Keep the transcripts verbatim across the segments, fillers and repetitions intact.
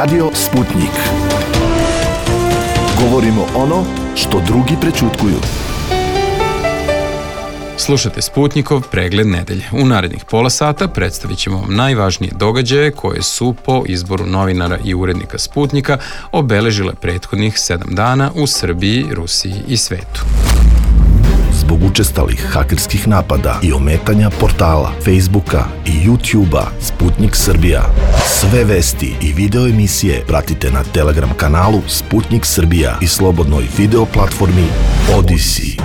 Radio Sputnik. Govorimo ono što drugi prećutkuju. Slušate Sputnikov pregled nedelje. U narednih pola sata predstavit ćemo vam najvažnije događaje koje su po izboru novinara i urednika Sputnika obeležile prethodnih sedam dana u Srbiji, Rusiji i svetu. Zbog učestalih hakerskih napada i ometanja portala, Facebooka i YouTubea Sputnik Srbija. Sve vesti i video emisije pratite na Telegram kanalu Sputnik Srbija i slobodnoj video platformi Odisi.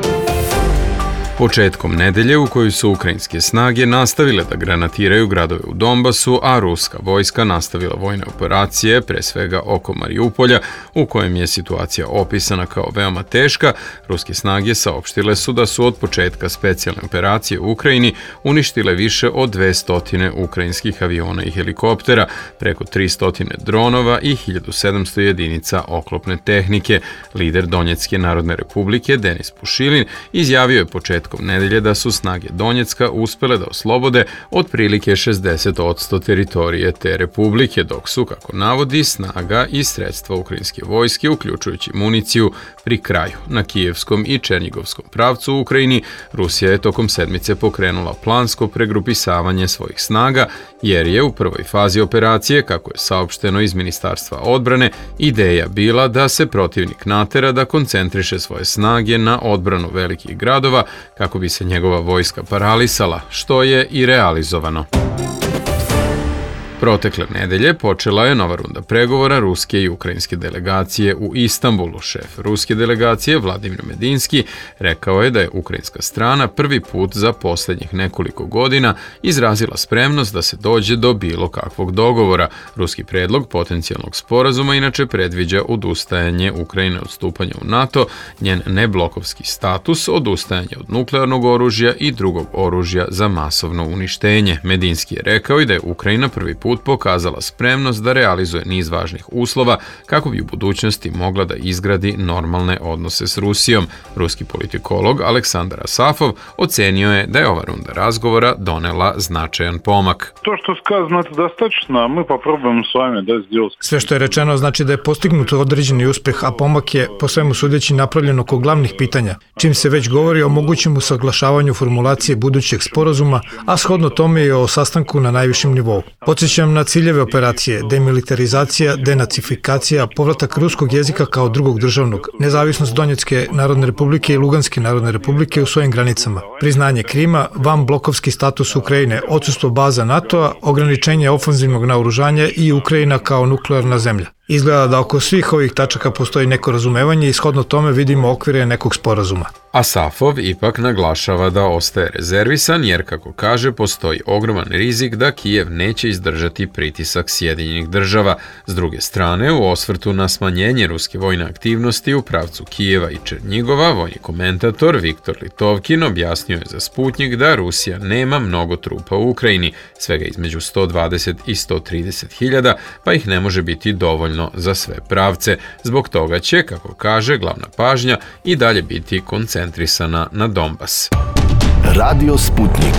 Početkom nedelje u kojoj su ukrajinske snage nastavile da granatiraju gradove u Donbasu, a ruska vojska nastavila vojne operacije, pre svega oko Mariupolja, u kojem je situacija opisana kao veoma teška, ruske snage saopštile su da su od početka specijalne operacije u Ukrajini uništile više od dvesta ukrajinskih aviona i helikoptera, preko tristo dronova i hiljadu sedamsto jedinica oklopne tehnike. Lider Donjecke narodne republike Denis Pušilin izjavio je početkom nedelje da su snage Donjecka uspele da oslobode otprilike šezdeset posto teritorije te republike, dok su, kako navodi, snaga i sredstva ukrajinske vojske, uključujući municiju, pri kraju. Na kijevskom i černjigovskom pravcu u Ukrajini Rusija je tokom sedmice pokrenula plansko pregrupisavanje svojih snaga, jer je u prvoj fazi operacije, kako je saopšteno iz Ministarstva odbrane, ideja bila da se protivnik natera da koncentriše svoje snage na odbranu velikih gradova kako bi se njegova vojska paralisala, što je i realizovano. Protekle nedelje počela je nova runda pregovora ruske i ukrajinske delegacije u Istanbulu. Šef ruske delegacije Vladimir Medinski rekao je da je ukrajinska strana prvi put za posljednjih nekoliko godina izrazila spremnost da se dođe do bilo kakvog dogovora. Ruski predlog potencijalnog sporazuma inače predviđa odustajanje Ukrajine od stupanja u NATO, njen neblokovski status, odustajanje od nuklearnog oružja i drugog oružja za masovno uništenje. Medinski je rekao i da je Ukrajina prvi put pokazala spremnost da realizuje niz važnih uslova kako bi u budućnosti mogla da izgradi normalne odnose s Rusijom. Ruski politikolog Aleksandar Asafov ocenio je da je ova runda razgovora donela značajan pomak. To što skazano je dostačno, a mi poprobujemo s vami da сделать. Sve što je rečeno znači da je postignut određeni uspeh, a pomak je po svemu sudeći napravljen oko glavnih pitanja, čim se već govori o mogućem usaglašavanju formulacije budućeg sporazuma, a shodno tome i o sastanku na najvišem nivou. Podsjećam na ciljeve operacije, demilitarizacija, denacifikacija, povratak ruskog jezika kao drugog državnog, nezavisnost Donjecke narodne republike i Luganske narodne republike u svojim granicama, priznanje Krima, van blokovski status Ukrajine, odsustvo baza NATO-a, ograničenje ofanzivnog naoružanja i Ukrajina kao nuklearna zemlja. Izgleda da oko svih ovih tačaka postoji neko razumevanje i shodno tome vidimo okvire nekog sporazuma. Asafov ipak naglašava da ostaje rezervisan jer, kako kaže, postoji ogroman rizik da Kijev neće izdržati pritisak Sjedinjenih država. S druge strane, u osvrtu na smanjenje ruske vojne aktivnosti u pravcu Kijeva i Černjigova, vojni komentator Viktor Litovkin objasnio je za Sputnik da Rusija nema mnogo trupa u Ukrajini, svega između sto dvadeset i sto trideset hiljada, pa ih ne može biti dovoljno za sve pravce. Zbog toga će, kako kaže, glavna pažnja i dalje biti koncentrisana na Donbas. Radio Sputnik.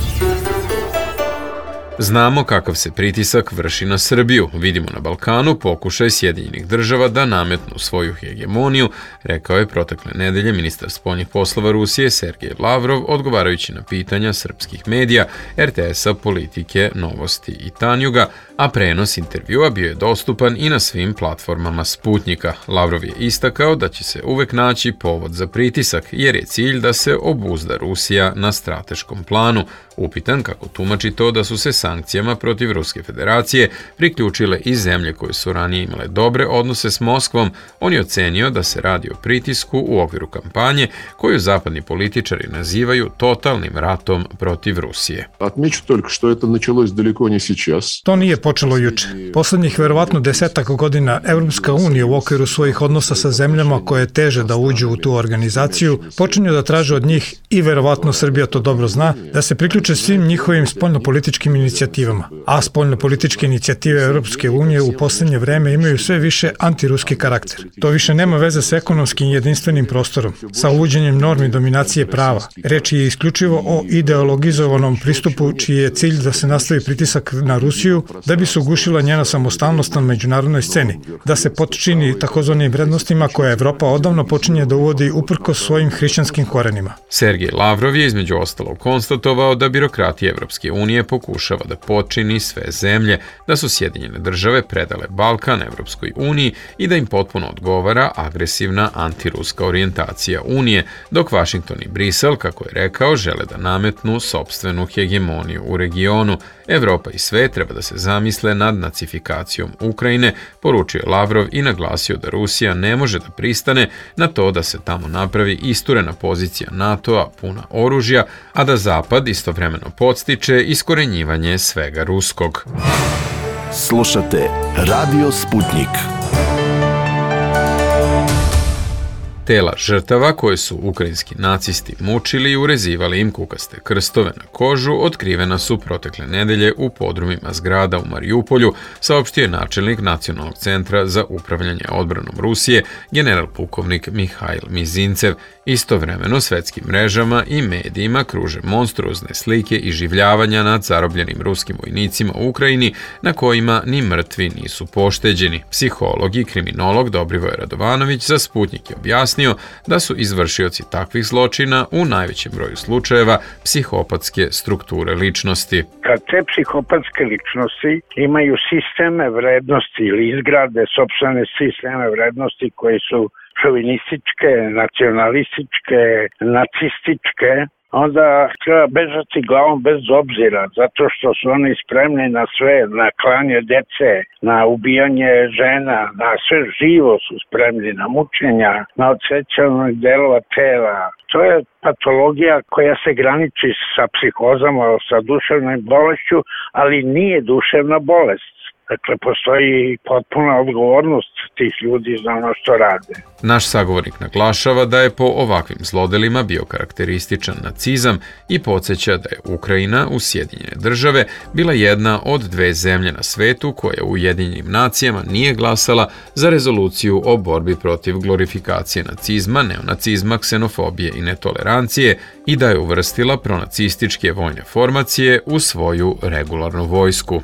Znamo kakav se pritisak vrši na Srbiju. Vidimo na Balkanu pokušaj Sjedinjenih država da nametnu svoju hegemoniju, rekao je protekle nedelje ministar spoljnih poslova Rusije Sergej Lavrov, odgovarajući na pitanja srpskih medija, er te esa, Politike, Novosti i Tanjuga, a prenos intervjua bio je dostupan i na svim platformama Sputnika. Lavrov je istakao da će se uvek naći povod za pritisak, jer je cilj da se obuzda Rusija na strateškom planu. Upitan kako tumači to da su se sankcijama protiv Ruske federacije priključile i zemlje koje su ranije imale dobre odnose s Moskvom, on je ocenio da se radi o pritisku u okviru kampanje koju zapadni političari nazivaju totalnim ratom protiv Rusije. Отмечу только, что это началось далеко не сейчас. To nije počelo juče. Poslednjih verovatno desetak godina Evropska unija u okviru svojih odnosa sa zemljama koje teže da uđu u tu organizaciju počinju da traže od njih, i verovatno Srbija to dobro zna, da se priključe unatoč svim njihovim spoljnopolitičkim inicijativama. A spoljnopolitičke inicijative Europske unije u poslednje vreme imaju sve više antiruski karakter. To više nema veze s ekonomskim jedinstvenim prostorom, sa uvođenjem normi dominacije prava. Reč je isključivo o ideologizovanom pristupu čiji je cilj da se nastavi pritisak na Rusiju da bi se ugušila njena samostalnost na međunarodnoj sceni, da se potčini takozvanim vrednostima koje Evropa odavno počinje da uvodi uprkos svojim hrišćanskim korenima. Sergej Lavrov je između ostalog konstatovao da birokratija Evropske unije pokušava da potčini sve zemlje, da su Sjedinjene države predale Balkan Evropskoj uniji i da im potpuno odgovara agresivna antiruska orijentacija Unije, dok Vašington i Brisel, kako je rekao, žele da nametnu sopstvenu hegemoniju u regionu. Evropa i sve treba da se zamisle nad nacifikacijom Ukrajine, poručio je Lavrov i naglasio da Rusija ne može da pristane na to da se tamo napravi isturena pozicija NATO-a puna oružja, a da Zapad istovremeno podstiče iskorenjivanje svega ruskog. Slušate Radio Sputnik. Tela žrtava koje su ukrajinski nacisti mučili i urezivali im kukaste krstove na kožu otkrivena su protekle nedelje u podrumima zgrada u Marijupolju, saopštio je načelnik Nacionalnog centra za upravljanje odbranom Rusije, general pukovnik Mihajl Mizincev. Istovremeno svetskim mrežama i medijima kruže monstruozne slike i življavanja nad zarobljenim ruskim vojnicima u Ukrajini na kojima ni mrtvi nisu pošteđeni. Psiholog i kriminolog Dobrivoje Radovanović za Sputnik je objasnio da su izvršioci takvih zločina u najvećem broju slučajeva psihopatske strukture ličnosti. Kad te psihopatske ličnosti imaju sisteme vrednosti ili izgrade sopstvene sisteme vrednosti koji su šovinističke, nacionalističke, nacističke, onda treba bežati glavom bez obzira, zato što su oni spremni na sve, na klanje dece, na ubijanje žena, na sve živo su spremni, na mučenja, na odsećanje delova tela. To je patologija koja se graniči sa psihozama, sa duševnom bolešću, ali nije duševna bolest. Dakle, postoji potpuna odgovornost tih ljudi za ono što rade. Naš sagovornik naglašava da je po ovakvim zlodelima bio karakterističan nacizam i podsjeća da je Ukrajina u Sjedinjene države bila jedna od dve zemlje na svetu koja u Ujedinjenim nacijama nije glasala za rezoluciju o borbi protiv glorifikacije nacizma, neonacizma, ksenofobije i netolerancije i da je uvrstila pronacističke vojne formacije u svoju regularnu vojsku.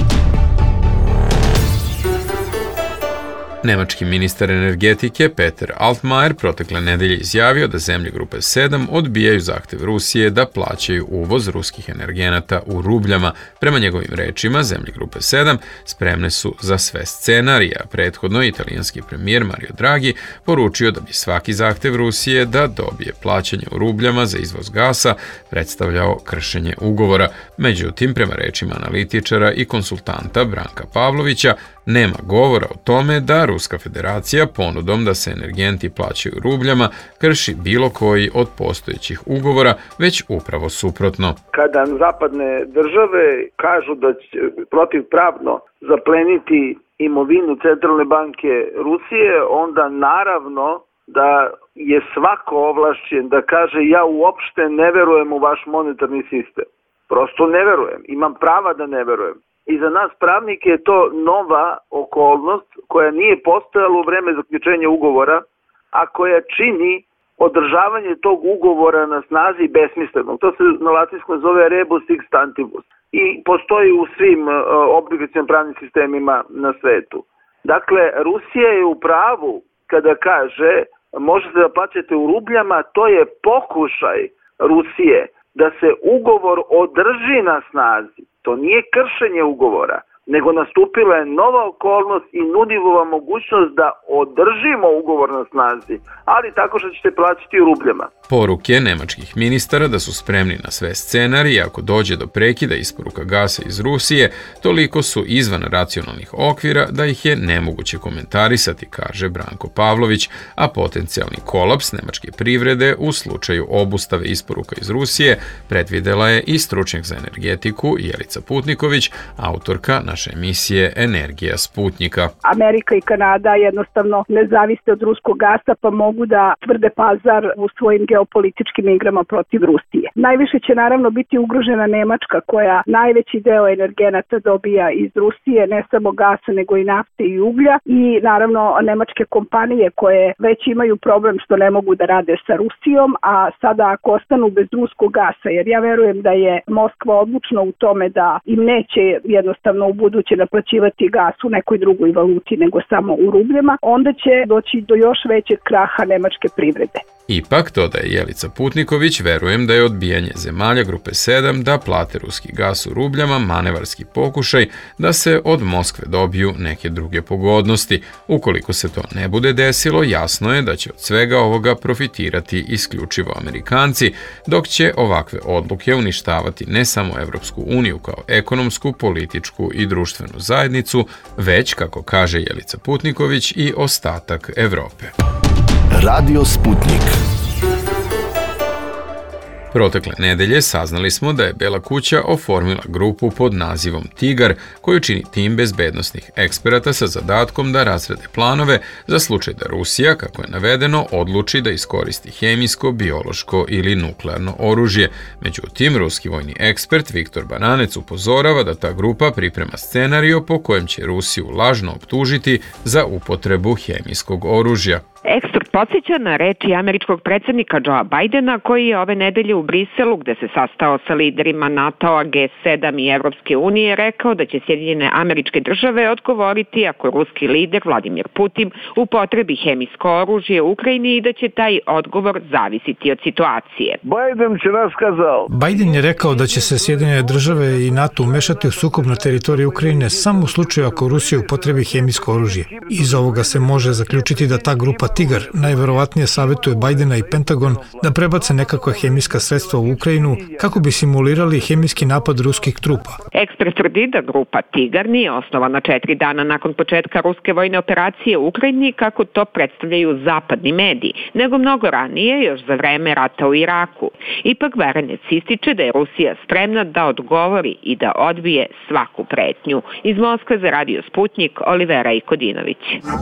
Nemački ministar energetike Peter Altmaier protekle nedelje izjavio da zemlje grupe sedam odbijaju zahtev Rusije da plaćaju uvoz ruskih energenata u rubljama. Prema njegovim rečima, zemlje grupe sedam spremne su za sve scenarije, a prethodno italijanski premijer Mario Draghi poručio da bi svaki zahtev Rusije da dobije plaćanje u rubljama za izvoz gasa predstavljao kršenje ugovora. Međutim, prema rečima analitičara i konsultanta Branka Pavlovića, nema govora o tome da Ruska federacija ponudom da se energenti plaćaju rubljama krši bilo koji od postojećih ugovora, već upravo suprotno. Kada zapadne države kažu da će protivpravno zapleniti imovinu Centralne banke Rusije, onda naravno da je svako ovlašćen da kaže ja uopšte ne verujem u vaš monetarni sistem. Prosto ne verujem, imam prava da ne verujem. I za nas pravnike je to nova okolnost koja nije postojala u vreme zaključenja ugovora, a koja čini održavanje tog ugovora na snazi besmislenog. To se na latinskom zove rebus sic stantibus i postoji u svim uh, obligacionim pravnim sistemima na svetu. Dakle, Rusija je u pravu kada kaže možete da plaćate u rubljama, to je pokušaj Rusije da se ugovor održi na snazi. To nije kršenje ugovora, nego nastupila je nova okolnost i nudivova mogućnost da održimo ugovor na snazi, ali tako što ćete plaćati u rubljama. Poruke nemačkih ministara da su spremni na sve scenarije ako dođe do prekida isporuka gasa iz Rusije, toliko su izvan racionalnih okvira da ih je nemoguće komentarisati, kaže Branko Pavlović, a potencijalni kolaps nemačke privrede u slučaju obustave isporuka iz Rusije predvidela je i stručnjak za energetiku Jelica Putniković, autorka naše emisije Energija Sputnika. Amerika i Kanada jednostavno ne zaviste od ruskog gasa, pa mogu da tvrde pazar u svojim geopolitičkim igrama protiv Rusije. Najviše će naravno biti ugrožena Nemačka, koja najveći deo energenata dobija iz Rusije, ne samo gasa nego i nafte i uglja, i naravno nemačke kompanije koje već imaju problem što ne mogu da rade sa Rusijom, a sada ako ostanu bez ruskog gasa, jer ja verujem da je Moskva odlučna u tome da im neće jednostavno u buduće naplaćivati gas u nekoj drugoj valuti nego samo u rubljama, onda će doći do još većeg kraha nemačke privrede. Ipak, dodaje Jelica Putniković, verujem da je odbijanje zemalja grupe sedam da plate ruski gas u rubljama manevarski pokušaj da se od Moskve dobiju neke druge pogodnosti. Ukoliko se to ne bude desilo, jasno je da će od svega ovoga profitirati isključivo Amerikanci, dok će ovakve odluke uništavati ne samo Evropsku uniju kao ekonomsku, političku i društvenu zajednicu, već, kako kaže Jelica Putniković, i ostatak Evrope. Radio Sputnik. Protekle nedelje saznali smo da je Bela kuća oformila grupu pod nazivom Tigar, koju čini tim bezbednosnih eksperata sa zadatkom da razrade planove za slučaj da Rusija, kako je navedeno, odluči da iskoristi hemijsko, biološko ili nuklearno oružje. Međutim, ruski vojni ekspert Viktor Baranec upozorava da ta grupa priprema scenario po kojem će Rusiju lažno optužiti za upotrebu hemijskog oružja. Ekspert podsjeća na reči američkog predsjednika Joea Bajdena, koji je ove nedelje u Briselu, gde se sastao sa liderima NATO-a, G sedam i Evropske unije, rekao da će Sjedinjene Američke Države odgovoriti ako ruski lider Vladimir Putin upotrebi hemijsko oružje u Ukrajini i da će taj odgovor zavisiti od situacije. Bajden će raskazao. Bajden je rekao da će se Sjedinjene Države i NATO umešati u sukob na teritoriji Ukrajine samo u slučaju ako Rusija upotrebi hemijsko oružje. Iz ovoga se može zaključiti da ta grupa Tigar najverovatnije savjetuje Bajdena i Pentagon da prebace nekakva hemijska sredstva u Ukrajinu kako bi simulirali hemijski napad ruskih trupa. Ekspert tvrdi da grupa Tigar nije osnovana četiri dana nakon početka ruske vojne operacije u Ukrajini, kako to predstavljaju zapadni mediji, nego mnogo ranije, još za vreme rata u Iraku. Ipak Baranec ističe da je Rusija spremna da odgovori i da odbije svaku pretnju. Iz Moskve za Radio Sputnik, Olivera Ikodinović.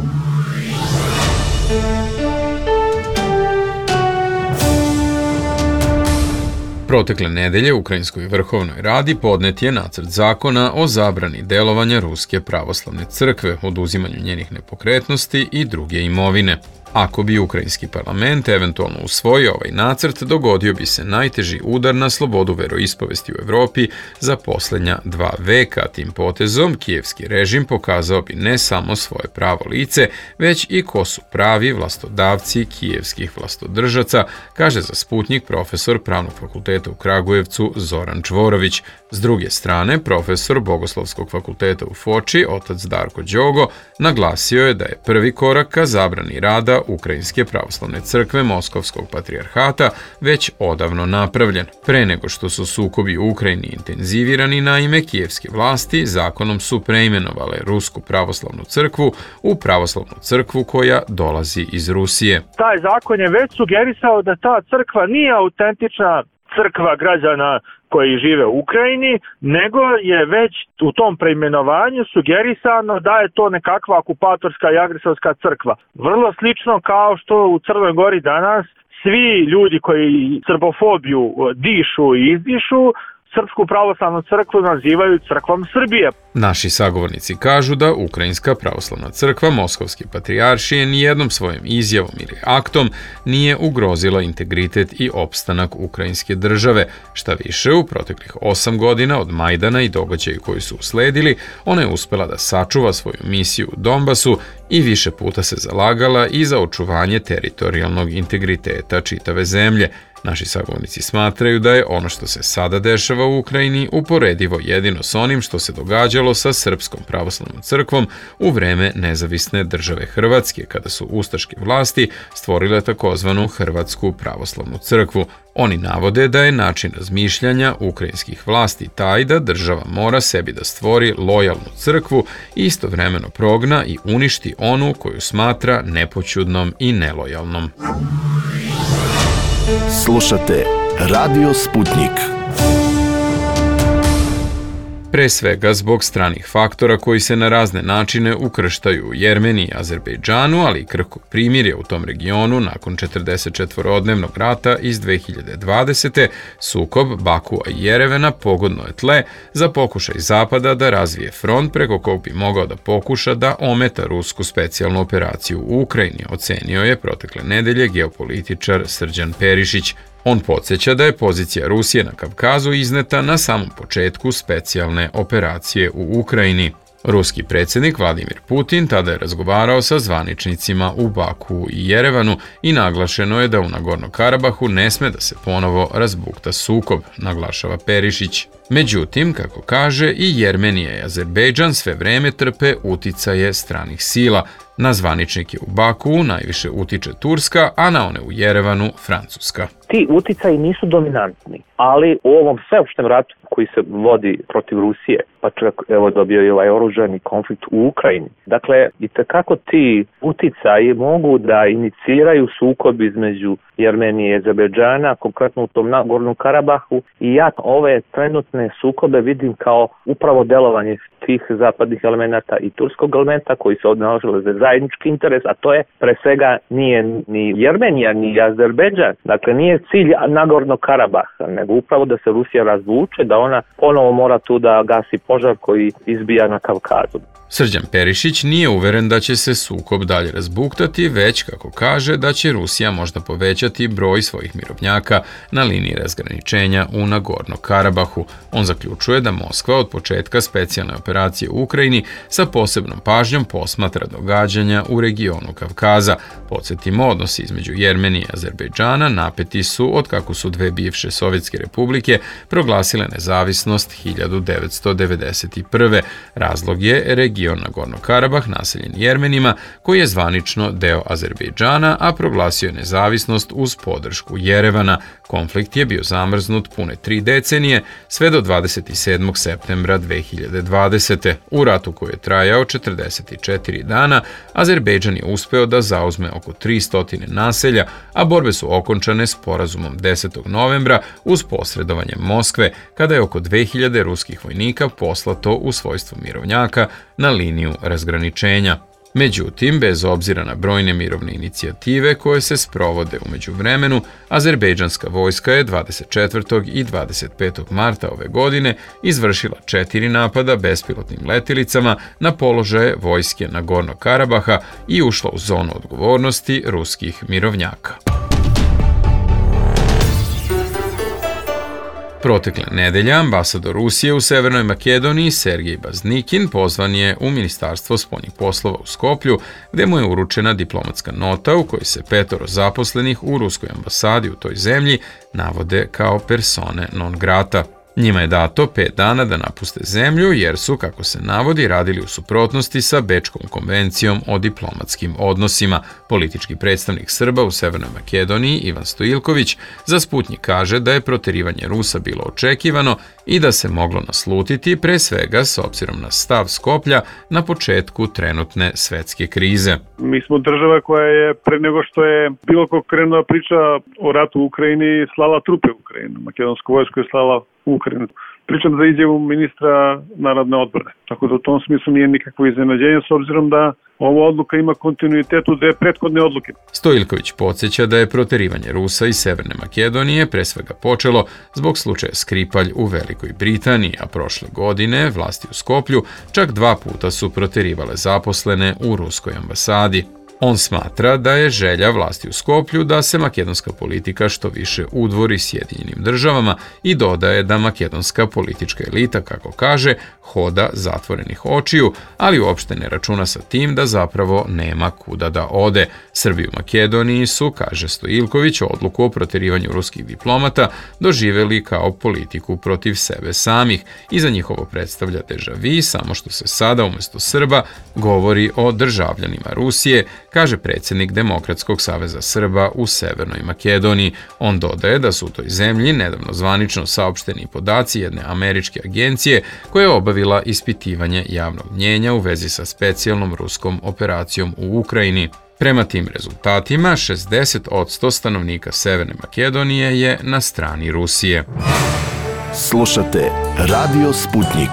Protekle nedelje Ukrajinskoj vrhovnoj radi podnet je nacrt zakona o zabrani delovanja Ruske pravoslavne crkve, oduzimanju njenih nepokretnosti i druge imovine. Ako bi ukrajinski parlament eventualno usvojio ovaj nacrt, dogodio bi se najteži udar na slobodu veroispovesti u Evropi za posljednja dva veka. Tim potezom kijevski režim pokazao bi ne samo svoje pravo lice, već i ko su pravi vlastodavci kijevskih vlastodržaca, kaže za Sputnik profesor Pravnog fakulteta u Kragujevcu Zoran Čvorović. S druge strane, profesor Bogoslovskog fakulteta u Foči, otac Darko Đogo, naglasio je da je prvi korak ka zabrani rada Ukrajinske pravoslavne crkve Moskovskog patrijarhata već odavno napravljen. Pre nego što su sukobi u Ukrajini intenzivirani, naime, kijevske vlasti zakonom su preimenovale Rusku pravoslavnu crkvu u pravoslavnu crkvu koja dolazi iz Rusije. Taj zakon je već sugerisao da ta crkva nije autentična crkva građana koji žive u Ukrajini, nego je već u tom preimenovanju sugerisano da je to nekakva okupatorska i agresorska crkva. Vrlo slično kao što u Crnoj Gori danas svi ljudi koji srbofobiju dišu i izdišu, Srpsku pravoslavnu crkvu nazivaju crkvom Srbije. Naši sagovornici kažu da Ukrajinska pravoslavna crkva Moskovske patrijaršije nijednom svojom izjavom ili aktom nije ugrozila integritet i opstanak ukrajinske države. Šta više, u proteklih osam godina od Majdana i događaja koji su usledili, ona je uspela da sačuva svoju misiju u Donbasu i više puta se zalagala i za očuvanje teritorijalnog integriteta čitave zemlje. Naši sagovornici smatraju da je ono što se sada dešava u Ukrajini uporedivo jedino s onim što se događalo sa Srpskom pravoslavnom crkvom u vreme nezavisne države Hrvatske, kada su ustaške vlasti stvorile takozvanu Hrvatsku pravoslavnu crkvu. Oni navode da je način razmišljanja ukrajinskih vlasti taj da država mora sebi da stvori lojalnu crkvu i istovremeno progna i uništi onu koju smatra nepoćudnom i nelojalnom. Slušate Radio Sputnik. pre svega zbog stranih faktora koji se na razne načine ukrštaju u Jermeniji i Azerbejdžanu, ali i krhkog primirja u tom regionu nakon četrdesetčetvorodnevnog rata iz dve hiljade dvadesete. Sukob Bakua i Jerevana pogodno je tle za pokušaj Zapada da razvije front preko kog bi mogao da pokuša da ometa rusku specijalnu operaciju u Ukrajini, ocenio je protekle nedelje geopolitičar Srđan Perišić. On podsjeća da je pozicija Rusije na Kavkazu izneta na samom početku specijalne operacije u Ukrajini. Ruski predsjednik Vladimir Putin tada je razgovarao sa zvaničnicima u Baku i Jerevanu i naglašeno je da u Nagorno Karabahu ne sme da se ponovo razbukta sukob, naglašava Perišić. Međutim, kako kaže, i Jermenija i Azerbejdžan sve vreme trpe uticaje stranih sila. Na zvaničnike u Baku najviše utiče Turska, a na one u Jerevanu Francuska. Ti uticaji nisu dominantni, ali u ovom sveopštem ratu koji se vodi protiv Rusije, pa čak evo dobio je ovaj oružani konflikt u Ukrajini. Dakle, i tekako ti uticaji mogu da iniciraju sukob između Jermenije i Azerbejdžana, konkretno u tom Nagornom Karabahu, i ja ove trenutne sukobe vidim kao upravo delovanje tih zapadnih elemenata i turskog elementa koji se odnalažile za zajednički interes, a to je pre svega nije ni Jermenija ni Azerbejdžan. Dakle, nije cilj Nagorno Karabaha, nego upravo da se Rusija razvuče, da ona ponovo mora tu da gasi požar koji izbija na Kavkazu. Srđan Perišić nije uveren da će se sukob dalje razbuktati, već, kako kaže, da će Rusija možda povećati broj svojih mirovnjaka na liniji razgraničenja u Nagorno Karabahu. On zaključuje da Moskva od početka specijalne operacije u Ukrajini sa posebnom pažnjom posmatra događanja u regionu Kavkaza. Podsjetimo, odnosi između Jermenije i Azerbejdžana napeti su od kako su dve bivše sovjetske republike proglasile nezavisnost hiljadu devetsto devedeset prve. Razlog je region Nagorno Karabah naseljen Jermenima, koji je zvanično deo Azerbejdžana, a proglasio je nezavisnost uz podršku Jerevana. Konflikt je bio zamrznut pune tri decenije, sve do dvadeset sedmog septembra dve hiljade dvadesete. U ratu koji je trajao četrdeset četiri dana, Azerbejdžan je uspeo da zauzme oko tristo naselja, a borbe su okončane sporazumom desetog novembra uz posredovanje Moskve, kada je oko dve hiljade ruskih vojnika poslato u svojstvu mirovnjaka na liniju razgraničenja. Međutim, bez obzira na brojne mirovne inicijative koje se sprovode u međuvremenu, azerbejdžanska vojska je dvadeset četvrtog i dvadeset petog marta ove godine izvršila četiri napada bespilotnim letilicama na položaje vojske Nagorno Karabaha i ušla u zonu odgovornosti ruskih mirovnjaka. Protekle nedelje ambasador Rusije u Severnoj Makedoniji Sergej Baznikin pozvan je u Ministarstvo spoljnih poslova u Skoplju, gde mu je uručena diplomatska nota u kojoj se petoro zaposlenih u ruskoj ambasadi u toj zemlji navode kao persone non grata. Njima je dato pet dana da napuste zemlju jer su, kako se navodi, radili u suprotnosti sa Bečkom konvencijom o diplomatskim odnosima. Politički predstavnik Srba u Severnoj Makedoniji Ivan Stojiljković za Sputnjik kaže da je proterivanje Rusa bilo očekivano i da se moglo naslutiti pre svega s obzirom na stav Skoplja na početku trenutne svetske krize. Mi smo država koja je pre nego što je bilo ko krenula priča o ratu u Ukrajini slala trupe u Ukrajinu. Makedonsko vojsko je slala u Ukrajinu. Pričam za izjavu ministra narodne odbrane. Tako da u tom smislu nije nikakvo iznenađenje s obzirom da ova odluka ima kontinuitet u dve prethodne odluke. Stojiljković podsjeća da je proterivanje Rusa iz Severne Makedonije pre svega počelo zbog slučaja Skripalj u Velikoj Britaniji, a prošle godine vlasti u Skoplju čak dva puta su proterivale zaposlene u ruskoj ambasadi. On smatra da je želja vlasti u Skoplju da se makedonska politika što više udvori Sjedinjenim državama i dodaje da makedonska politička elita, kako kaže, hoda zatvorenih očiju, ali uopšte ne računa sa tim da zapravo nema kuda da ode. Srbi u Makedoniji su, kaže Stojiljković, odluku o proterivanju ruskih diplomata doživeli kao politiku protiv sebe samih i za njihovo predstavlja deja vu, samo što se sada umjesto Srba govori o državljanima Rusije, kaže predsjednik Demokratskog saveza Srba u Severnoj Makedoniji. On dodaje da su u toj zemlji nedavno zvanično saopšteni podaci jedne američke agencije koja je obavila ispitivanje javnog mnjenja u vezi sa specijalnom ruskom operacijom u Ukrajini. Prema tim rezultatima, šezdeset posto stanovnika Severne Makedonije je na strani Rusije. Slušate Radio Sputnik.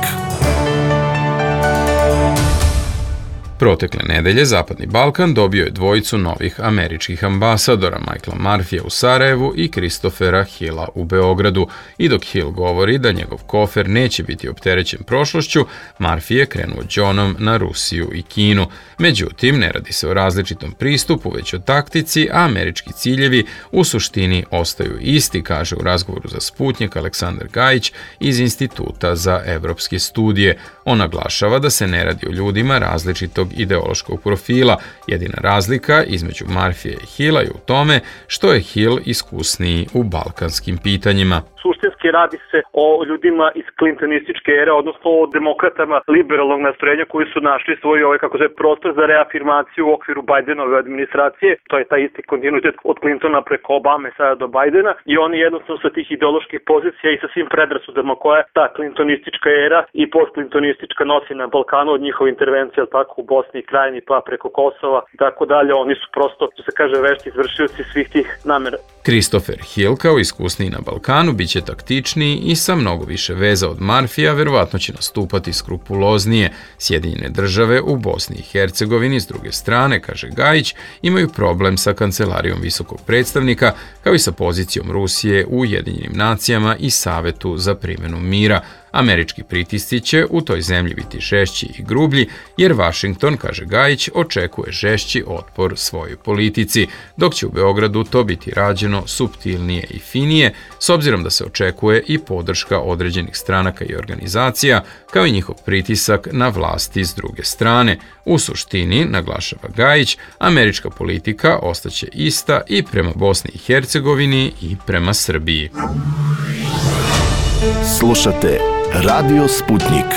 Protekle nedelje Zapadni Balkan dobio je dvojicu novih američkih ambasadora, Michaela Murphyja u Sarajevu i Christophera Hilla u Beogradu. I dok Hill govori da njegov kofer neće biti opterećen prošlošću, Murphy je krenuo đonom na Rusiju i Kinu. Međutim, ne radi se o različitom pristupu, već o taktici, a američki ciljevi u suštini ostaju isti, kaže u razgovoru za Sputnjik Aleksandar Gajić iz Instituta za evropske studije. On naglašava da se ne radi o ljudima različitog ideološkog profila. Jedina razlika između Murphyja i Hilla je u tome što je Hill iskusniji u balkanskim pitanjima. Suštinski radi se o ljudima iz klintonističke ere, odnosno o demokratama liberalnog nastrojenja koji su našli svoj ovaj, kako se prostor za reafirmaciju u okviru Bajdenove administracije. To je taj isti kontinuitet od Clintona preko Obame sada do Bajdena i oni jednostavno sa tih ideoloških pozicija i sa svim predrasudama koja ta klintonistička era i postklintonistička nosi na Balkanu od njihove intervencije, tako u Bosni i Krajini pa preko Kosova i tako dalje. Oni su prosto, što se kaže, vešti izvršioci svih tih namera. Christopher Hill kao iskusniji na Balkanu biće taktičniji i sa mnogo više veza od Murphyja, verovatno će nastupati skrupuloznije. Sjedinjene države u Bosni i Hercegovini, s druge strane, kaže Gajić, imaju problem sa kancelarijom visokog predstavnika, kao i sa pozicijom Rusije u Ujedinjenim nacijama i Savetu za primjenu mira. Američki pritisci će u toj zemlji biti žešći i grublji, jer Washington, kaže Gajić, očekuje žešći otpor svojoj politici, dok će u Beogradu to biti rađeno suptilnije i finije, s obzirom da se očekuje i podrška određenih stranaka i organizacija, kao i njihov pritisak na vlasti s druge strane. U suštini, naglašava Gajić, američka politika ostaće ista i prema Bosni i Hercegovini i prema Srbiji. Slušate Radio Sputnik.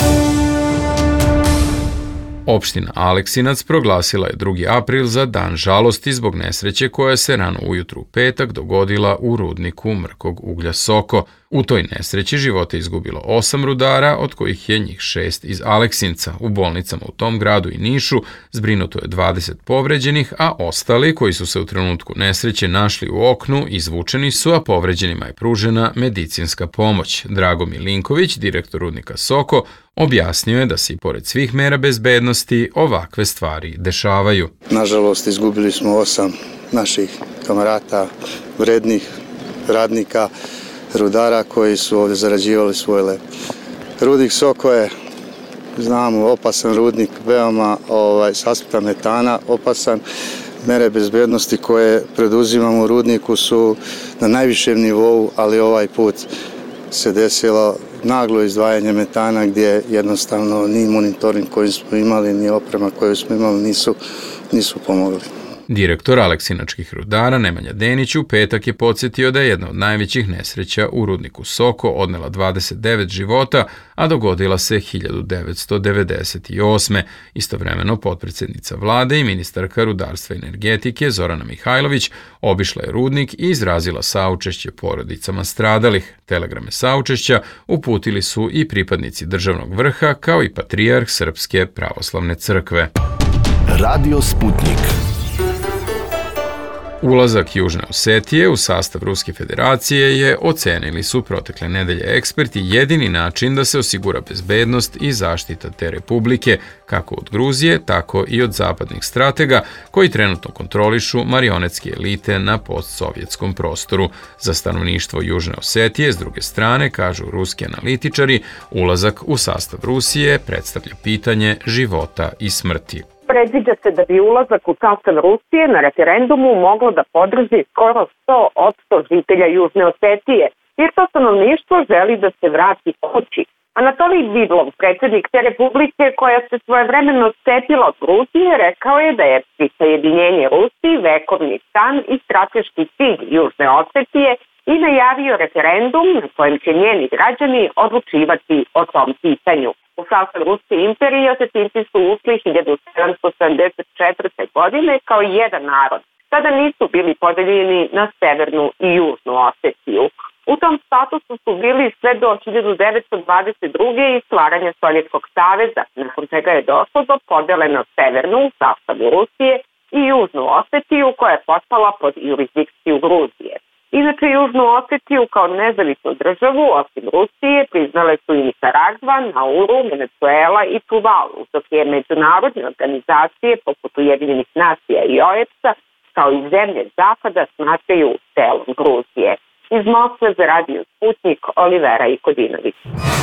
Opština Aleksinac proglasila je drugi april za dan žalosti zbog nesreće koja se rano ujutru u petak dogodila u rudniku mrkog uglja Soko. U toj nesreći živote izgubilo osam rudara, od kojih je njih šest iz Aleksinca. U bolnicama u tom gradu i Nišu zbrinuto je dvadeset povređenih, a ostali koji su se u trenutku nesreće našli u oknu izvučeni su, a povređenima je pružena medicinska pomoć. Drago Milinković, direktor rudnika Soko, objasnio je da se i pored svih mera bezbednosti ovakve stvari dešavaju. Nažalost, izgubili smo osam naših kamarata, vrednih radnika, rudara koji su ovdje zarađivali svoj lep. Rudnik Soko je, znamo, opasan rudnik, veoma ovaj, s aspekta metana opasan. Mere bezbednosti koje preduzimamo u rudniku su na najvišem nivou, ali ovaj put se desilo naglo izdvajanje metana gdje jednostavno ni monitoring koji smo imali, ni oprema koju smo imali nisu, nisu pomogli. Direktor Aleksinačkih rudara Nemanja Denić u petak je podsjetio da je jedna od najvećih nesreća u rudniku Soko odnela dvadeset devet života, a dogodila se hiljadu devetsto devedeset osme. Istovremeno potpredsjednica vlade i ministarka rudarstva i energetike Zorana Mihajlović obišla je rudnik i izrazila saučešće porodicama stradalih. Telegrame saučešća uputili su i pripadnici državnog vrha kao i patrijarh Srpske pravoslavne crkve. Radio Sputnik. Ulazak Južne Osetije u sastav Ruske federacije je, ocenili su protekle nedelje eksperti, jedini način da se osigura bezbednost i zaštita te republike, kako od Gruzije, tako i od zapadnih stratega koji trenutno kontrolišu marionetske elite na postsovjetskom prostoru. Za stanovništvo Južne Osetije, s druge strane, kažu ruski analitičari, ulazak u sastav Rusije predstavlja pitanje života i smrti. Predviđa se da bi ulazak u sastav Rusije na referendumu moglo da podrži skoro sto posto žitelja Južne Osetije, jer to stanovništvo želi da se vrati kući. Anatolij Vidlov, predsjednik te republike koja se svojevremeno odcepila od Gruzije, rekao je da je prisajedinjenje Rusiji vekovni san i strateški cilj Južne Osetije i najavio referendum na kojem će njeni građani odlučivati o tom pitanju. U sastav Ruske imperije Osetinci su ušli hiljadu sedamsto sedamdeset četvrte. godine kao jedan narod. Tada nisu bili podeljeni na severnu i južnu Osetiju. U tom statusu su bili sve do hiljadu devetsto dvadeset druge. i stvaranja Sovjetskog saveza, nakon čega je došlo do podele na severnu u sastavu Rusije i južnu Osetiju koja je postala pod jurisdikciju Gruzije. Inače, Južnu Osetiju kao nezavisnu državu, osim Rusije, priznale su i Nikaragva, Nauru, Venezuela i Tuvalu, dok je međunarodne organizacije poput Ujedinjenih nacija i O E B S-a, kao i zemlje Zapada, smatraju delom Gruzije. Iz Moskve za Radio Sputnik, Olivera Ikodinović.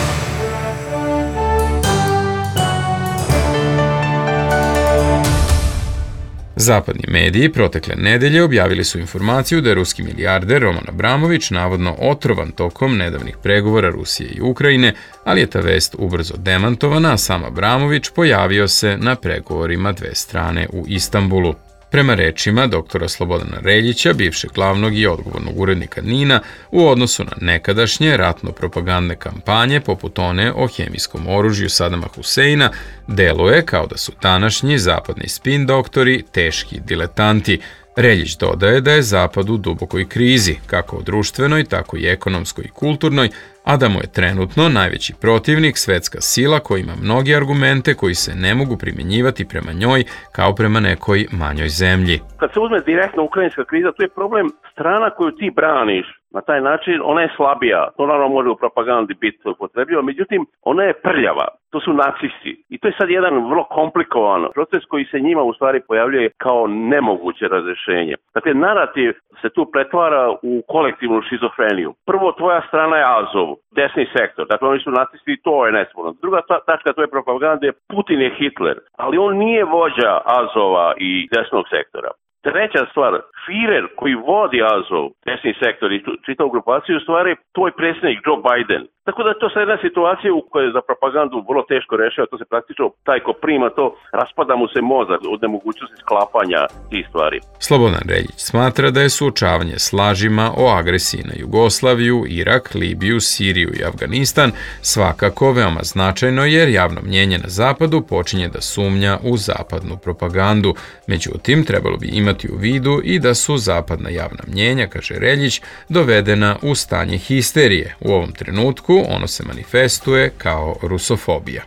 Zapadni mediji protekle nedelje objavili su informaciju da je ruski milijarder Roman Abramović navodno otrovan tokom nedavnih pregovora Rusije i Ukrajine, ali je ta vest ubrzo demantovana, a sam Abramović pojavio se na pregovorima dve strane u Istanbulu. Prema rečima doktora Slobodana Reljića, bivšeg glavnog i odgovornog urednika NIN-a, u odnosu na nekadašnje ratno-propagandne kampanje poput one o hemijskom oružju Sadama Huseina, deluje kao da su današnji zapadni spin doktori teški diletanti. Reljić dodaje da je Zapad u dubokoj krizi, kako društvenoj, tako i ekonomskoj i kulturnoj, a da mu je trenutno najveći protivnik svetska sila koja ima mnoge argumente koji se ne mogu primjenjivati prema njoj kao prema nekoj manjoj zemlji. Kad se uzme direktno ukrajinska kriza, to je problem strana koju ti braniš. Na taj način ona je slabija, to naravno može u propagandi biti upotrebljivo, međutim ona je prljava, to su nacisti. I to je sad jedan vrlo komplikovan proces koji se njima u stvari pojavljuje kao nemoguće razrešenje. Dakle, narativ se tu pretvara u kolektivnu šizofreniju. Prvo, tvoja strana je Azov, desni sektor, dakle oni su nacisti i to je nesporno. Druga tačka tvoje propagande je Putin je Hitler, ali on nije vođa Azova i desnog sektora. Treća stvar, Führer koji vodi Azov, desni sektor i čitavu grupaciju, u stvari tvoj predsjednik Joe Biden. Tako da je to sad jedna situacija u kojoj je za propagandu vrlo teško rešava, to se praktično, taj ko prima to, raspada mu se mozak od nemogućnosti sklapanja tih stvari. Slobodan Reljić smatra da je suočavanje s lažima o agresiji na Jugoslaviju, Irak, Libiju, Siriju i Afganistan svakako veoma značajno jer javno mnjenje na Zapadu počinje da sumnja u zapadnu propagandu. Međutim, trebalo bi imati u vidu i da su zapadna javna mnjenja, kaže Reljić, dovedena u stanje histerije. U ovom trenutku ono se manifestuje kao rusofobija.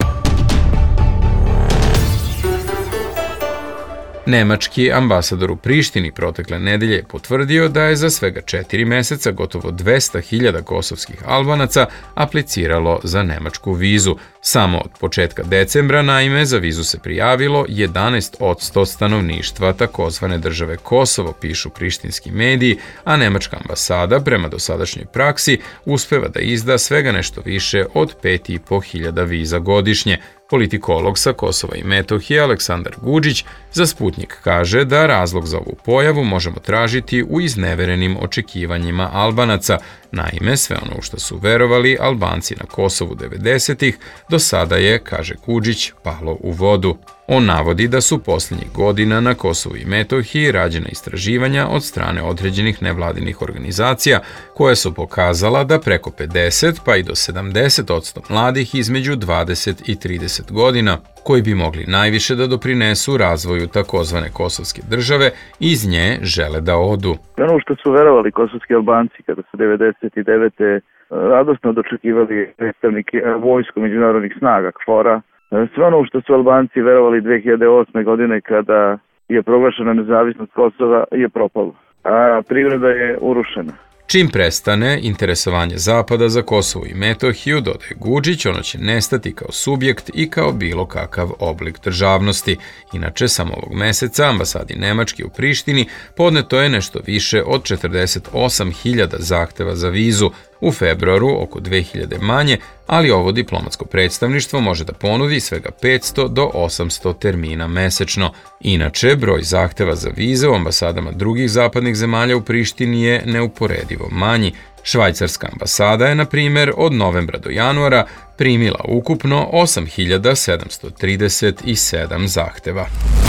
Nemački ambasador u Prištini protekle nedelje je potvrdio da je za svega četiri meseca gotovo dvesta hiljada kosovskih Albanaca apliciralo za nemačku vizu. Samo od početka decembra, naime, za vizu se prijavilo jedanaest posto stanovništva takozvane države Kosovo, pišu prištinski mediji, a nemačka ambasada prema dosadašnjoj praksi uspeva da izda svega nešto više od pet i po hiljada viza godišnje. Politikolog sa Kosova i Metohije Aleksandar Guđić za Sputnik kaže da razlog za ovu pojavu možemo tražiti u izneverenim očekivanjima Albanaca. Naime, sve ono u što su verovali Albanci na Kosovu devedesetih do sada je, kaže Guđić, palo u vodu. On navodi da su posljednjih godina na Kosovu i Metohiji rađena istraživanja od strane određenih nevladinih organizacija koje su pokazala da preko pedeset pa i do sedamdeset posto mladih između dvadeset i trideset godina koji bi mogli najviše da doprinesu razvoju takozvane kosovske države iz nje žele da odu. Ono što su verovali kosovski Albanci kada su devedeset devete radosno dočekivali predstavnike vojsko međunarodnih snaga K F O R-a, sve ono što su Albanci verovali dve hiljade osme godine kada je proglašena nezavisnost Kosova je propalo, a privreda je urušena. Čim prestane interesovanje Zapada za Kosovo i Metohiju, dodaje Guđić, ono će nestati kao subjekt i kao bilo kakav oblik državnosti. Inače, samo ovog meseca ambasadi Nemačke u Prištini podneto je nešto više od četrdeset osam hiljada zahteva za vizu, u februaru oko dve hiljade manje, ali ovo diplomatsko predstavništvo može da ponudi svega petsto do osamsto termina mesečno. Inače, broj zahteva za vize u ambasadama drugih zapadnih zemalja u Prištini je neuporedivo manji. Švajcarska ambasada je, na primjer, od novembra do januara primila ukupno osam hiljada sedamsto trideset sedam zahteva.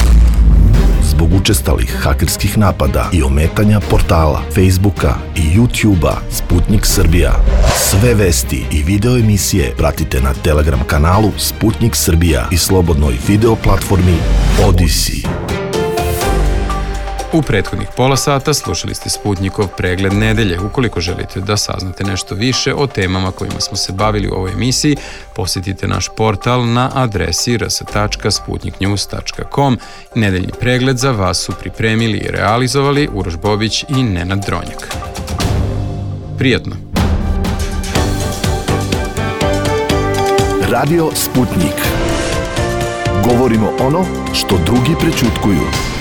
Zbog učestalih hakerskih napada i ometanja portala, Facebooka i YouTubea Sputnik Srbija. Sve vesti i video emisije pratite na Telegram kanalu Sputnik Srbija i slobodnoj video platformi Odyssey. U prethodnih pola sata slušali ste Sputnikov pregled nedelje. Ukoliko želite da saznate nešto više o temama kojima smo se bavili u ovoj emisiji, posjetite naš portal na adresi r s tačka sputnik news tačka com. Nedeljni pregled za vas su pripremili i realizovali Uroš Bobić i Nenad Dronjak. Prijatno! Radio Sputnik. Govorimo ono što drugi prećutkuju.